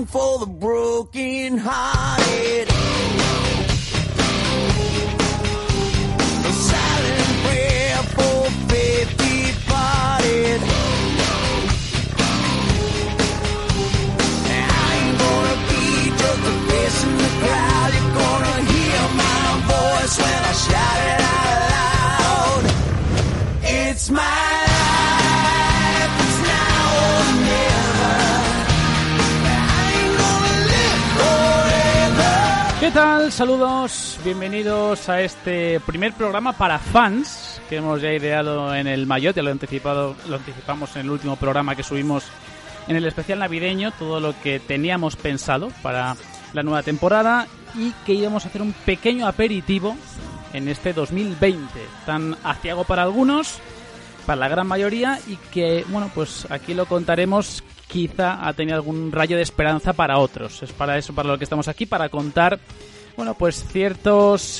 song for the broken hearted. A silent prayer for faith departed. I ain't gonna be just a face in the crowd. You're gonna hear my voice when I shout it out loud. It's my life, it's now or never. I ain't gonna live forever. ¿Qué tal? Saludos, bienvenidos a este primer programa para fans que hemos ya ideado en el Maillot, ya lo anticipamos en el último programa que subimos en el especial navideño, todo lo que teníamos pensado para la nueva temporada y que íbamos a hacer un pequeño aperitivo en este 2020, tan aciago para algunos, para la gran mayoría, y que, bueno, pues aquí lo contaremos, quizá ha tenido algún rayo de esperanza para otros. Es para eso, para lo que estamos aquí, para contar, bueno, pues ciertos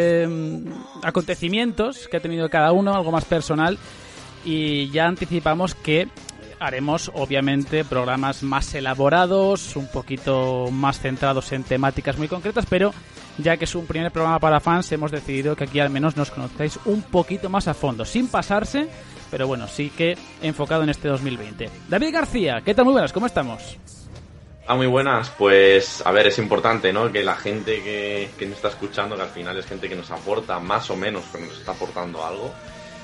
acontecimientos que ha tenido cada uno, algo más personal, y ya anticipamos que haremos, obviamente, programas más elaborados, un poquito más centrados en temáticas muy concretas, pero ya que es un primer programa para fans, hemos decidido que aquí al menos nos conozcáis un poquito más a fondo, sin pasarse, pero bueno, sí que enfocado en este 2020. David García, ¿qué tal? Muy buenas, ¿cómo estamos? Muy buenas, pues a ver, es importante, ¿no? Que la gente que nos está escuchando, que al final es gente que nos aporta más o menos, pero nos está aportando algo,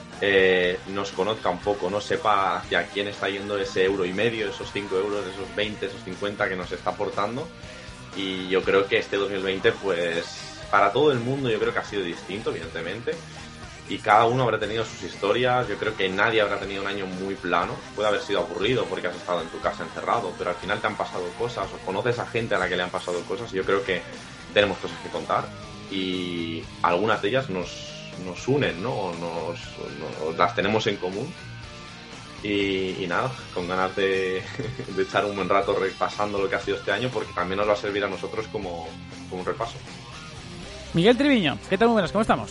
nos conozca un poco, no sepa hacia quién está yendo ese €1,50, esos 5 euros, esos 20, esos 50 que nos está aportando. Y yo creo que este 2020, pues para todo el mundo yo creo que ha sido distinto, evidentemente, y cada uno habrá tenido sus historias. Yo creo que nadie habrá tenido un año muy plano. Puede haber sido aburrido porque has estado en tu casa encerrado, pero al final te han pasado cosas o conoces a gente a la que le han pasado cosas, y yo creo que tenemos cosas que contar y algunas de ellas nos unen, ¿no? O las tenemos en común. Y nada, con ganas de echar un buen rato repasando lo que ha sido este año, porque también nos va a servir a nosotros como un repaso. Miguel Triviño, ¿qué tal? Muy buenas, ¿cómo estamos?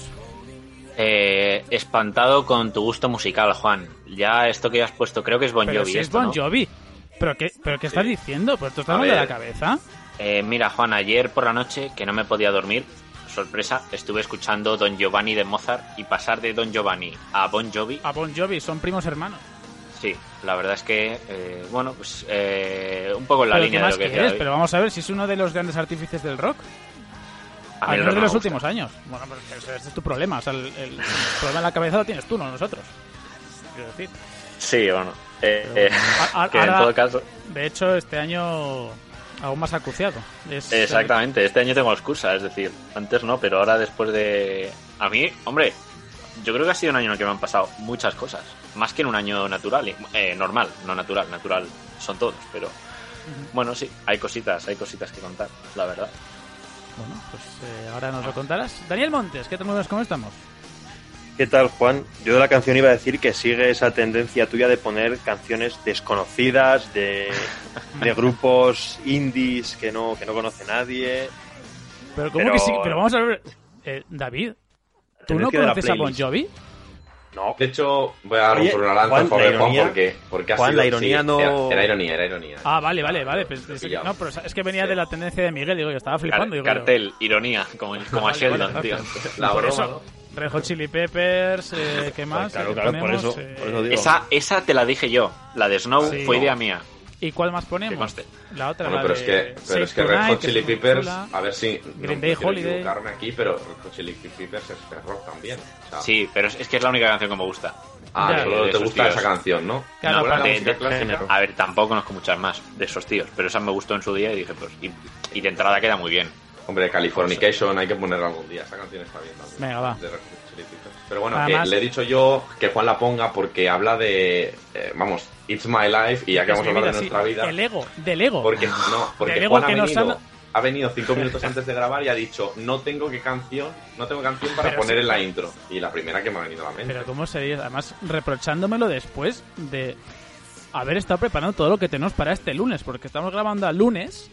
Espantado con tu gusto musical, Juan. Ya esto que has puesto, creo que es Bon Jovi. Pero si es esto, Bon ¿no? Jovi. ¿Pero qué estás diciendo? ¿Pero tú estás mal de la cabeza? Mira, Juan, ayer por la noche, que no me podía dormir, sorpresa, estuve escuchando Don Giovanni de Mozart, y pasar de Don Giovanni a Bon Jovi... A Bon Jovi, son primos hermanos. Sí, la verdad es que, bueno, pues un poco en la línea de lo que decía David. Pero vamos a ver, si es uno de los grandes artífices del rock. A mí al el menos rock de me los gusta. últimos años. Bueno, pero ese es tu problema. O sea, el problema en la cabeza lo tienes tú, no nosotros. Quiero decir. Sí, bueno. Pero, que en todo caso... De hecho, este año aún más acuciado. Exactamente, este año tengo excusa, es decir, antes no, pero ahora después de... A mí, hombre, yo creo que ha sido un año en el que me han pasado muchas cosas, más que en un año natural, normal, no natural, natural son todos, pero bueno, sí, hay cositas que contar, la verdad. Bueno, pues ahora nos lo contarás. Daniel Montes, ¿qué tal? Muy buenas, ¿cómo estamos? ¿Qué tal, Juan? Yo de la canción iba a decir que sigue esa tendencia tuya de poner canciones desconocidas, de grupos indies que no conoce nadie. Pero ¿cómo que sí? Pero vamos a ver, David, ¿tú no conoces a Bon Jovi? No. De hecho, voy a dar una lanza a favor de Juan porque ha Juan, sido... la ironía sí, no... Era ironía. Ah, vale. Pues, no, pero es que venía de la tendencia de Miguel, digo, yo estaba flipando. Digo, Cartel, ironía, como a Sheldon, vale, tío. La por broma, eso, ¿no? Red Hot Chili Peppers, ¿qué más? Claro, ponemos? por eso digo. Esa te la dije yo, la de Snow Sí. fue idea mía. ¿Y cuál más Que ponemos? conste. La otra, Bueno, la pero de es que Red Tonight, Hot Chili que es muy Peppers, chula. a ver si Green no Day, quiero Holiday. equivocarme aquí, pero Red Hot Chili Peppers es rock también. O sea, Sí, pero es que es la única canción que me gusta. Ya. solo De te esos gusta tíos. esa canción, ¿no? Claro, No, ¿Cuál es la de- música de- clásica? A ver, tampoco conozco muchas más de esos tíos, pero esa me gustó en su día y dije, pues, y de entrada queda muy bien. Hombre, Californication hay que ponerla algún día. Esa canción está bien también. Venga, va. De Red Hot Chili Peppers. Pero bueno, Además- que le he dicho yo que Juan la ponga porque habla de... vamos, It's My Life, y ya que Es vamos a mi hablar de vida, nuestra sí. vida... El ego, del ego. Porque Del ego Juan que nos ha venido 5 minutos antes de grabar y ha dicho no tengo canción para Pero poner sí. en la intro. Y la primera que me ha venido a la mente. Pero ¿cómo sería? Además, reprochándomelo después de haber estado preparando todo lo que tenemos para este lunes, porque estamos grabando al lunes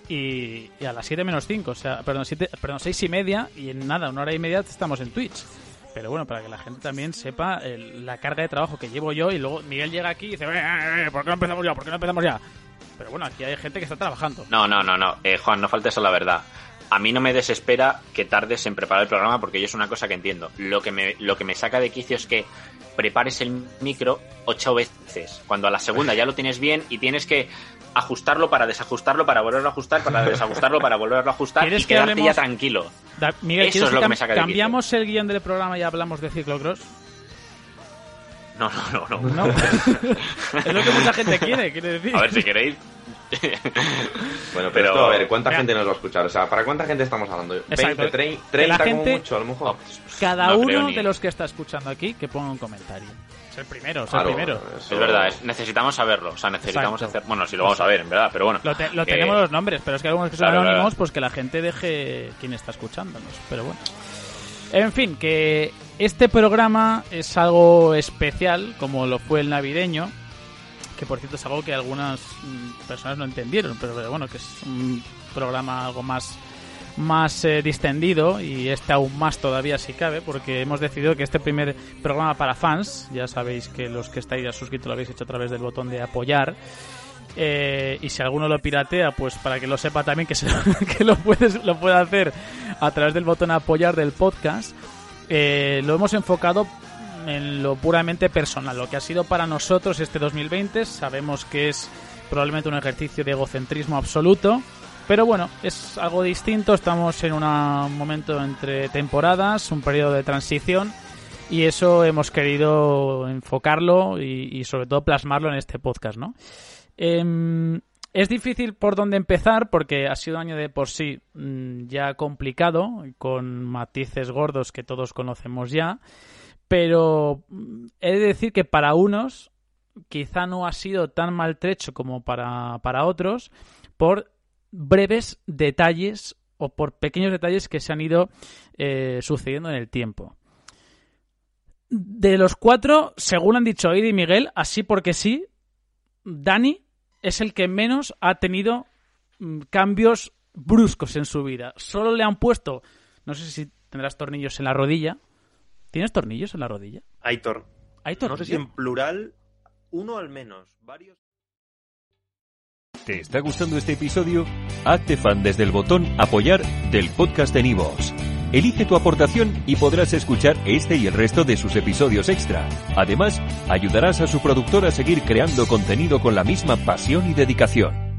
y a las 7 menos 5, o sea, perdón, 6 y media, y en nada, 1 hora y media estamos en Twitch. Pero bueno, para que la gente también sepa la carga de trabajo que llevo yo, y luego Miguel llega aquí y dice, ¿por qué no empezamos ya? Pero bueno, aquí hay gente que está trabajando. No. Juan, no faltes a la verdad. A mí no me desespera que tardes en preparar el programa porque yo es una cosa que entiendo. Lo que me saca de quicio es que prepares el micro 8 veces, cuando a la segunda ya lo tienes bien y tienes que ajustarlo para desajustarlo, para volverlo a ajustar, para desajustarlo, para volverlo a ajustar y quedarte ya tranquilo. Miguel, eso es lo que me saca de quicio. ¿Cambiamos el guión del programa y hablamos de ciclocross? No. No. Es lo que mucha gente quiere decir. A ver, si queréis... Bueno, pero esto, a ver, ¿cuánta gente nos va a escuchar? O sea, ¿para cuánta gente estamos hablando? Exacto. 20, 30 como mucho, a lo mejor. Cada uno de los que está escuchando aquí, que ponga un comentario. Es el primero. Es verdad, necesitamos saberlo. O sea, necesitamos hacer... Bueno, si lo vamos a ver, en verdad, pero bueno. Lo tenemos los nombres, pero es que algunos que son anónimos, pues que la gente deje quién está escuchándonos. Pero bueno. En fin, que este programa es algo especial, como lo fue el navideño, que por cierto es algo que algunas personas no entendieron, pero bueno, que es un programa algo más distendido, y este aún más todavía si cabe, porque hemos decidido que este primer programa para fans, ya sabéis que los que estáis ya suscritos lo habéis hecho a través del botón de apoyar, y si alguno lo piratea, pues para que lo sepa también que lo puede hacer a través del botón apoyar del podcast. Lo hemos enfocado en lo puramente personal, lo que ha sido para nosotros este 2020. Sabemos que es probablemente un ejercicio de egocentrismo absoluto, pero bueno, es algo distinto. Estamos en un momento entre temporadas, un periodo de transición, y eso hemos querido enfocarlo y sobre todo plasmarlo en este podcast, ¿no? Es difícil por dónde empezar porque ha sido un año de por sí ya complicado, con matices gordos que todos conocemos ya. Pero he de decir que para unos quizá no ha sido tan maltrecho como para otros, por breves detalles o por pequeños detalles que se han ido sucediendo en el tiempo. De los 4, según han dicho Aida y Miguel, así porque sí, Dani es el que menos ha tenido cambios bruscos en su vida. Solo le han puesto, no sé si tendrás tornillos en la rodilla. ¿Tienes tornillos en la rodilla? Hay tornillos. No sé si en plural, uno al menos, varios. ¿Te está gustando este episodio? Hazte fan desde el botón apoyar del podcast de Nivos. Elige tu aportación y podrás escuchar este y el resto de sus episodios extra. Además, ayudarás a su productor a seguir creando contenido con la misma pasión y dedicación.